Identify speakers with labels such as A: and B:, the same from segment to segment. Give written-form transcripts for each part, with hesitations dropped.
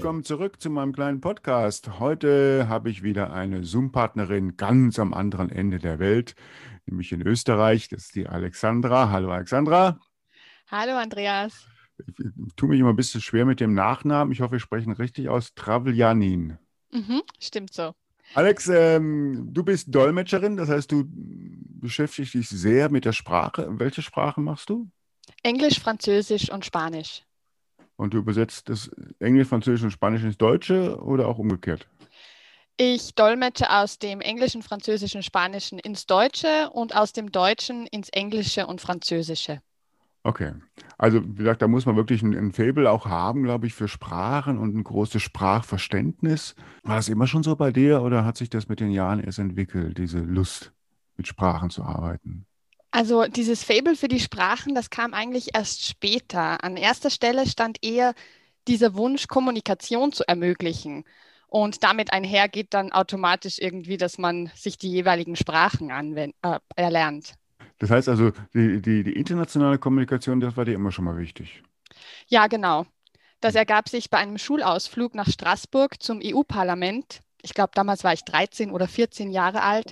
A: willkommen zurück zu meinem kleinen Podcast. Heute habe ich wieder eine Zoom-Partnerin ganz am anderen Ende der Welt, nämlich in Österreich. Das ist die Alexandra. Hallo Alexandra.
B: Hallo Andreas.
A: Ich tue mich immer ein bisschen schwer mit dem Nachnamen. Ich hoffe, wir sprechen richtig aus. Travljanin.
B: Stimmt so.
A: Alex, du bist Dolmetscherin, das heißt, du beschäftigst dich sehr mit der Sprache. Welche Sprache machst du?
B: Englisch, Französisch und Spanisch.
A: Und du übersetzt das Englisch, Französisch und Spanisch ins Deutsche oder auch umgekehrt?
B: Ich dolmetsche aus dem Englischen, Französischen, Spanischen ins Deutsche und aus dem Deutschen ins Englische und Französische.
A: Okay. Also, wie gesagt, da muss man wirklich ein Faible auch haben, glaube ich, für Sprachen und ein großes Sprachverständnis. War das immer schon so bei dir oder hat sich das mit den Jahren erst entwickelt, diese Lust, mit Sprachen zu arbeiten?
B: Also dieses Faible für die Sprachen, das kam eigentlich erst später. An erster Stelle stand eher dieser Wunsch, Kommunikation zu ermöglichen. Und damit einhergeht dann automatisch irgendwie, dass man sich die jeweiligen Sprachen erlernt.
A: Das heißt also, die internationale Kommunikation, das war dir immer schon mal wichtig.
B: Ja, genau. Das ergab sich bei einem Schulausflug nach Straßburg zum EU-Parlament. Ich glaube, damals war ich 13 oder 14 Jahre alt.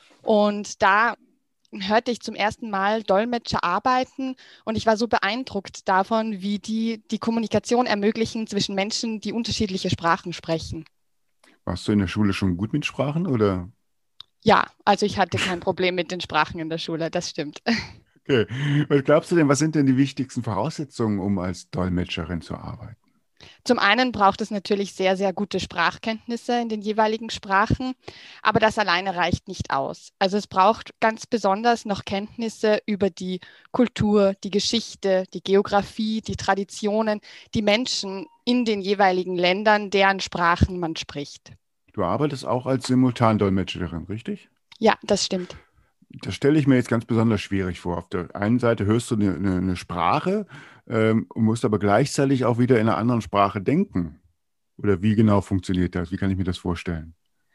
B: Und da hörte ich zum ersten Mal Dolmetscher arbeiten und ich war so beeindruckt davon, wie die Kommunikation ermöglichen zwischen Menschen, die unterschiedliche Sprachen sprechen.
A: Warst du in der Schule schon gut mit Sprachen oder?
B: Ja, also ich hatte kein Problem mit den Sprachen in der Schule, das stimmt.
A: Okay. Was glaubst du denn, was sind denn die wichtigsten Voraussetzungen, um als Dolmetscherin zu arbeiten?
B: Zum einen braucht es natürlich sehr, sehr gute Sprachkenntnisse in den jeweiligen Sprachen, aber das alleine reicht nicht aus. Also es braucht ganz besonders noch Kenntnisse über die Kultur, die Geschichte, die Geografie, die Traditionen, die Menschen in den jeweiligen Ländern, deren Sprachen man spricht.
A: Du arbeitest auch als Simultandolmetscherin, richtig?
B: Ja, das stimmt.
A: Das stelle ich mir jetzt ganz besonders schwierig vor. Auf der einen Seite hörst du eine Sprache und musst aber gleichzeitig auch wieder in einer anderen Sprache denken. Oder wie genau funktioniert das? Wie kann ich mir das vorstellen?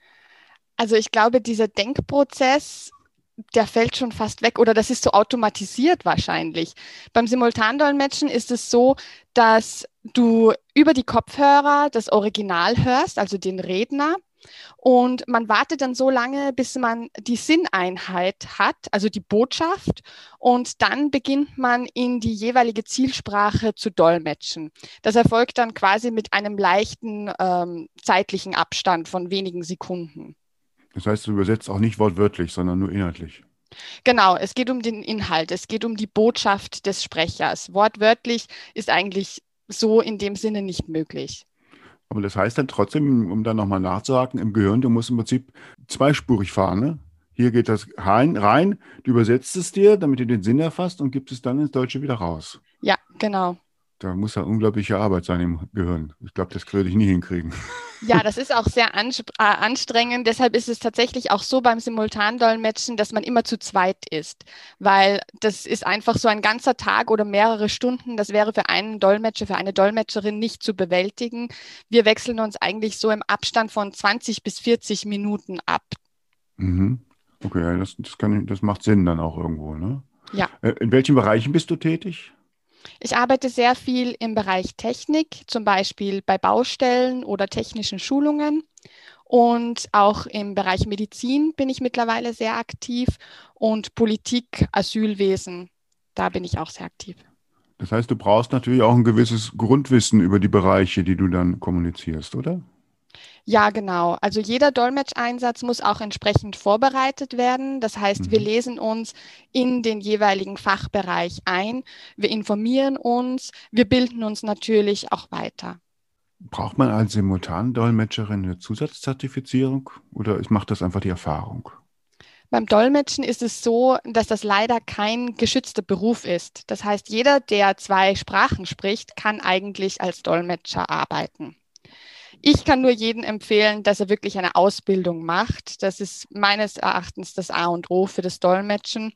B: Also ich glaube, dieser Denkprozess, der fällt schon fast weg oder das ist so automatisiert wahrscheinlich. Beim Simultandolmetschen ist es so, dass du über die Kopfhörer das Original hörst, also den Redner. Und man wartet dann so lange, bis man die Sinneinheit hat, also die Botschaft. Und dann beginnt man in die jeweilige Zielsprache zu dolmetschen. Das erfolgt dann quasi mit einem leichten zeitlichen Abstand von wenigen Sekunden.
A: Das heißt, du übersetzt auch nicht wortwörtlich, sondern nur inhaltlich.
B: Genau, es geht um den Inhalt, es geht um die Botschaft des Sprechers. Wortwörtlich ist eigentlich so in dem Sinne nicht möglich.
A: Aber das heißt dann trotzdem, um dann nochmal nachzuhaken, im Gehirn, du musst im Prinzip zweispurig fahren, ne? Hier geht das rein, du übersetzt es dir, damit du den Sinn erfasst und gibst es dann ins Deutsche wieder raus.
B: Ja, genau.
A: Da muss ja unglaubliche Arbeit sein im Gehirn. Ich glaube, das würde ich nie hinkriegen.
B: Ja, das ist auch sehr anstrengend. Deshalb ist es tatsächlich auch so beim Simultandolmetschen, dass man immer zu zweit ist, weil das ist einfach so ein ganzer Tag oder mehrere Stunden. Das wäre für einen Dolmetscher, für eine Dolmetscherin nicht zu bewältigen. Wir wechseln uns eigentlich so im Abstand von 20 bis 40 Minuten ab.
A: Mhm. Okay, ja, das macht Sinn dann auch irgendwo, ne?
B: Ja.
A: In welchen Bereichen bist du tätig?
B: Ich arbeite sehr viel im Bereich Technik, zum Beispiel bei Baustellen oder technischen Schulungen. Und auch im Bereich Medizin bin ich mittlerweile sehr aktiv und Politik, Asylwesen, da bin ich auch sehr aktiv.
A: Das heißt, du brauchst natürlich auch ein gewisses Grundwissen über die Bereiche, die du dann kommunizierst, oder?
B: Ja, genau. Also jeder Dolmetscheinsatz muss auch entsprechend vorbereitet werden. Das heißt, wir
A: Mhm.
B: lesen uns in den jeweiligen Fachbereich ein, wir informieren uns, wir bilden uns natürlich auch weiter.
A: Braucht man als Simultandolmetscherin eine Zusatzzertifizierung oder macht das einfach die Erfahrung?
B: Beim Dolmetschen ist es so, dass das leider kein geschützter Beruf ist. Das heißt, jeder, der zwei Sprachen spricht, kann eigentlich als Dolmetscher arbeiten. Ich kann nur jedem empfehlen, dass er wirklich eine Ausbildung macht. Das ist meines Erachtens das A und O für das Dolmetschen.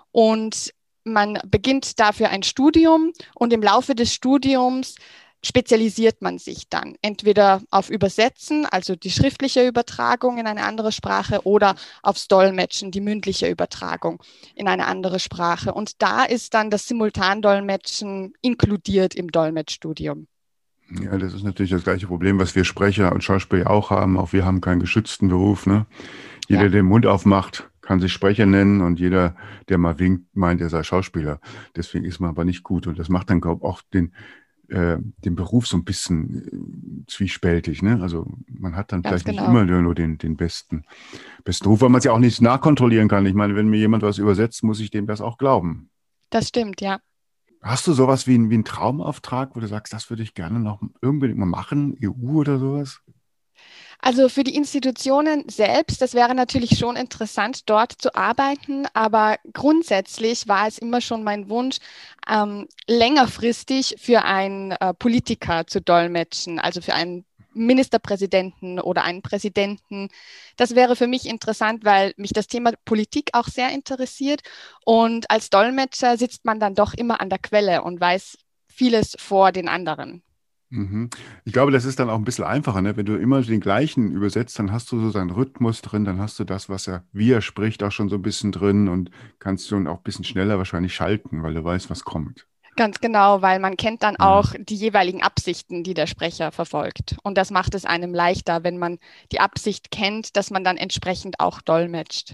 B: Und man beginnt dafür ein Studium und im Laufe des Studiums spezialisiert man sich dann entweder auf Übersetzen, also die schriftliche Übertragung in eine andere Sprache, oder aufs Dolmetschen, die mündliche Übertragung in eine andere Sprache. Und da ist dann das Simultandolmetschen inkludiert im Dolmetschstudium.
A: Ja, das ist natürlich das gleiche Problem, was wir Sprecher und Schauspieler auch haben. Auch wir haben keinen geschützten Beruf, ne? Jeder,
B: Ja,
A: der den Mund aufmacht, kann sich Sprecher nennen und jeder, der mal winkt, meint, er sei Schauspieler. Deswegen ist man aber nicht gut. Und das macht dann, glaube ich, auch den Beruf so ein bisschen zwiespältig, ne? Also man hat dann
B: ganz
A: vielleicht nicht
B: genau.
A: immer nur den besten Ruf, weil man es ja auch nicht nachkontrollieren kann. Ich meine, wenn mir jemand was übersetzt, muss ich dem das auch glauben.
B: Das stimmt, ja.
A: Hast du sowas wie einen Traumauftrag, wo du sagst, das würde ich gerne noch unbedingt mal machen, EU oder sowas?
B: Also für die Institutionen selbst, das wäre natürlich schon interessant, dort zu arbeiten, aber grundsätzlich war es immer schon mein Wunsch, längerfristig für einen Politiker zu dolmetschen, also für einen Ministerpräsidenten oder einen Präsidenten. Das wäre für mich interessant, weil mich das Thema Politik auch sehr interessiert. Und als Dolmetscher sitzt man dann doch immer an der Quelle und weiß vieles vor den anderen.
A: Mhm. Ich glaube, das ist dann auch ein bisschen einfacher, ne? Wenn du immer den gleichen übersetzt, dann hast du so seinen Rhythmus drin, dann hast du das, wie er spricht, auch schon so ein bisschen drin und kannst schon auch ein bisschen schneller wahrscheinlich schalten, weil du weißt, was kommt.
B: Ganz genau, weil man kennt dann
A: Ja.
B: auch die jeweiligen Absichten, die der Sprecher verfolgt. Und das macht es einem leichter, wenn man die Absicht kennt, dass man dann entsprechend auch dolmetscht.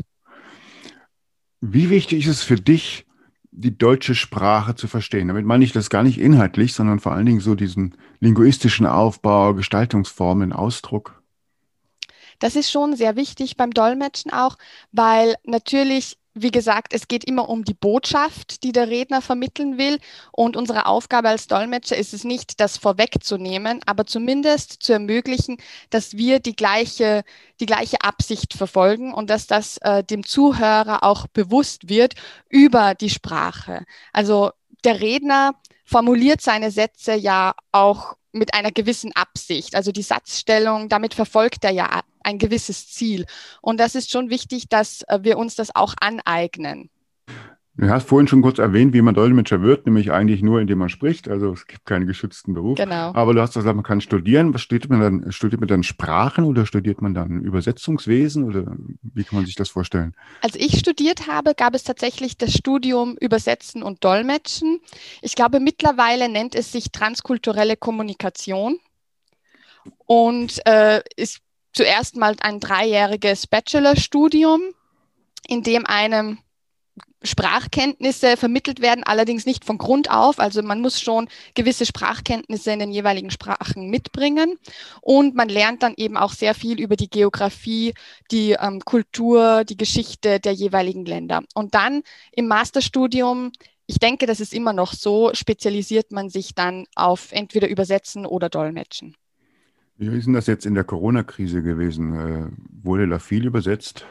A: Wie wichtig ist es für dich, die deutsche Sprache zu verstehen? Damit meine ich das gar nicht inhaltlich, sondern vor allen Dingen so diesen linguistischen Aufbau, Gestaltungsformen, Ausdruck.
B: Das ist schon sehr wichtig beim Dolmetschen auch, weil natürlich, wie gesagt, es geht immer um die Botschaft, die der Redner vermitteln will. Und unsere Aufgabe als Dolmetscher ist es nicht, das vorwegzunehmen, aber zumindest zu ermöglichen, dass wir die gleiche Absicht verfolgen und dass das dem Zuhörer auch bewusst wird über die Sprache. Also der Redner formuliert seine Sätze ja auch mit einer gewissen Absicht. Also die Satzstellung, damit verfolgt er ja ein gewisses Ziel. Und das ist schon wichtig, dass wir uns das auch aneignen.
A: Du hast vorhin schon kurz erwähnt, wie man Dolmetscher wird, nämlich eigentlich nur, indem man spricht. Also es gibt keinen geschützten Beruf.
B: Genau.
A: Aber du hast gesagt, man kann studieren. Was studiert man dann? Studiert man dann Sprachen oder studiert man dann Übersetzungswesen oder wie kann man sich das vorstellen?
B: Als ich studiert habe, gab es tatsächlich das Studium Übersetzen und Dolmetschen. Ich glaube, mittlerweile nennt es sich transkulturelle Kommunikation und ist zuerst mal ein dreijähriges Bachelorstudium, in dem einem Sprachkenntnisse vermittelt werden, allerdings nicht von Grund auf. Also man muss schon gewisse Sprachkenntnisse in den jeweiligen Sprachen mitbringen. Und man lernt dann eben auch sehr viel über die Geografie, die Kultur, die Geschichte der jeweiligen Länder. Und dann im Masterstudium, ich denke, das ist immer noch so, spezialisiert man sich dann auf entweder Übersetzen oder Dolmetschen.
A: Wie ist denn das jetzt in der Corona-Krise gewesen? Wurde da viel übersetzt?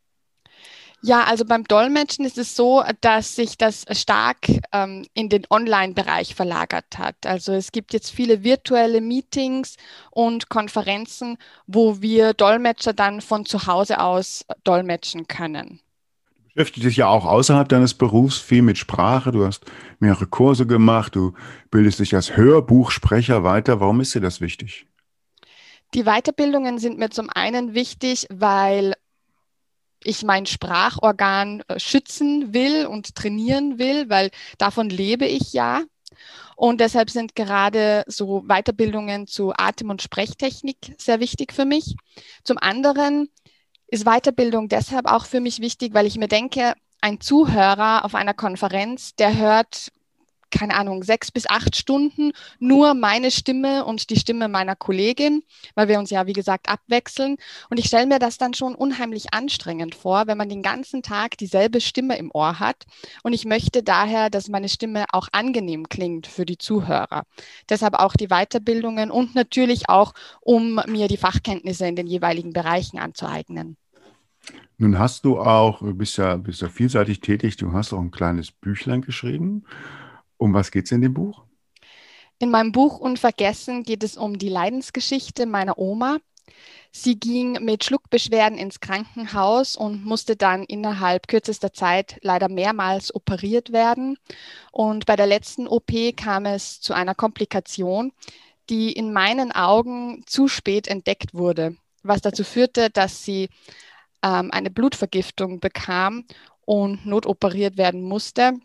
B: Ja, also beim Dolmetschen ist es so, dass sich das stark in den Online-Bereich verlagert hat. Also es gibt jetzt viele virtuelle Meetings und Konferenzen, wo wir Dolmetscher dann von zu Hause aus dolmetschen können.
A: Beschäftigt dich ja auch außerhalb deines Berufs viel mit Sprache. Du hast mehrere Kurse gemacht. Du bildest dich als Hörbuchsprecher weiter. Warum ist dir das wichtig?
B: Die Weiterbildungen sind mir zum einen wichtig, weil ich mein Sprachorgan schützen will und trainieren will, weil davon lebe ich ja. Und deshalb sind gerade so Weiterbildungen zu Atem- und Sprechtechnik sehr wichtig für mich. Zum anderen ist Weiterbildung deshalb auch für mich wichtig, weil ich mir denke, ein Zuhörer auf einer Konferenz, der hört, keine Ahnung, 6 bis 8 Stunden nur meine Stimme und die Stimme meiner Kollegin, weil wir uns ja, wie gesagt, abwechseln. Und ich stelle mir das dann schon unheimlich anstrengend vor, wenn man den ganzen Tag dieselbe Stimme im Ohr hat. Und ich möchte daher, dass meine Stimme auch angenehm klingt für die Zuhörer. Deshalb auch die Weiterbildungen und natürlich auch, um mir die Fachkenntnisse in den jeweiligen Bereichen anzueignen.
A: Nun hast du auch, bist ja vielseitig tätig. Du hast auch ein kleines Büchlein geschrieben. Um was geht es in dem Buch?
B: In meinem Buch Unvergessen geht es um die Leidensgeschichte meiner Oma. Sie ging mit Schluckbeschwerden ins Krankenhaus und musste dann innerhalb kürzester Zeit leider mehrmals operiert werden. Und bei der letzten OP kam es zu einer Komplikation, die in meinen Augen zu spät entdeckt wurde, was dazu führte, dass sie eine Blutvergiftung bekam und notoperiert werden musste.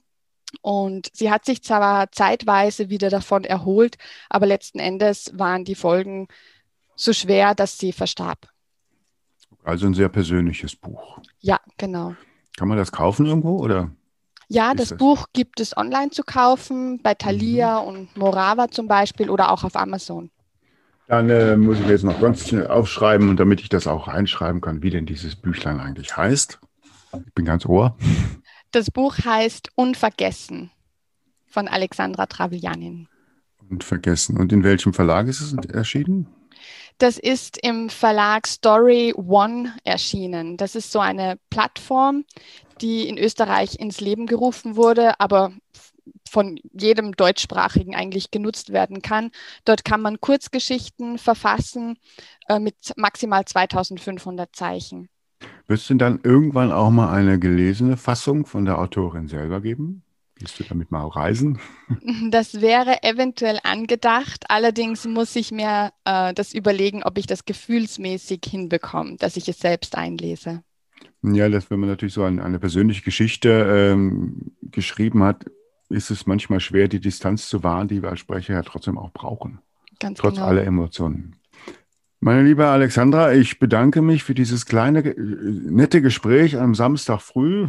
B: Und sie hat sich zwar zeitweise wieder davon erholt, aber letzten Endes waren die Folgen so schwer, dass sie verstarb.
A: Also ein sehr persönliches Buch.
B: Ja, genau.
A: Kann man das kaufen irgendwo oder
B: Ja,
A: ist
B: das
A: das?
B: Buch gibt es online zu kaufen, bei
A: Mhm.
B: Thalia und Morava zum Beispiel oder auch auf Amazon.
A: Dann muss ich mir jetzt noch ganz schnell aufschreiben, und damit ich das auch reinschreiben kann, wie denn dieses Büchlein eigentlich heißt. Ich bin ganz Ohr.
B: Das Buch heißt Unvergessen von Alexandra Travaglianin.
A: Und vergessen. Und in welchem Verlag ist es erschienen?
B: Das ist im Verlag Story One erschienen. Das ist so eine Plattform, die in Österreich ins Leben gerufen wurde, aber von jedem Deutschsprachigen eigentlich genutzt werden kann. Dort kann man Kurzgeschichten verfassen mit maximal 2500 Zeichen.
A: Wird es denn dann irgendwann auch mal eine gelesene Fassung von der Autorin selber geben? Willst du damit mal reisen?
B: Das wäre eventuell angedacht. Allerdings muss ich mir das überlegen, ob ich das gefühlsmäßig hinbekomme, dass ich es selbst einlese.
A: Ja, wenn man natürlich so eine persönliche Geschichte geschrieben hat, ist es manchmal schwer, die Distanz zu wahren, die wir als Sprecher ja trotzdem auch brauchen,
B: Ganz
A: trotz
B: genau.
A: aller Emotionen. Meine liebe Alexandra, ich bedanke mich für dieses kleine, nette Gespräch am Samstag früh,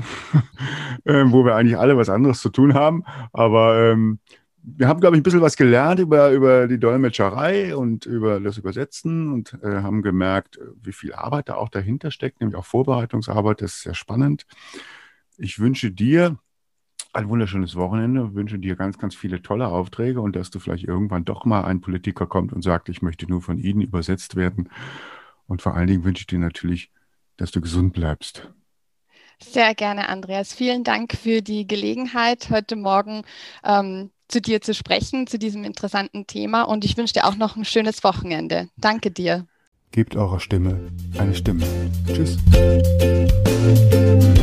A: wo wir eigentlich alle was anderes zu tun haben. Aber wir haben, glaube ich, ein bisschen was gelernt über die Dolmetscherei und über das Übersetzen und haben gemerkt, wie viel Arbeit da auch dahinter steckt, nämlich auch Vorbereitungsarbeit. Das ist sehr spannend. Ich wünsche dir ein wunderschönes Wochenende, wünsche dir ganz, ganz viele tolle Aufträge und dass du vielleicht irgendwann doch mal ein Politiker kommt und sagt, ich möchte nur von Ihnen übersetzt werden. Und vor allen Dingen wünsche ich dir natürlich, dass du gesund bleibst.
B: Sehr gerne, Andreas. Vielen Dank für die Gelegenheit, heute Morgen zu dir zu sprechen, zu diesem interessanten Thema. Und ich wünsche dir auch noch ein schönes Wochenende. Danke dir.
A: Gebt eurer Stimme eine Stimme. Tschüss.